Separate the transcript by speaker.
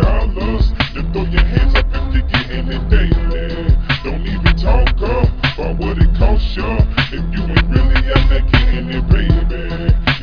Speaker 1: dollars. Just throw your hands up if you're getting it daily. Don't even talk about what it costs you if you ain't really out there getting it, baby.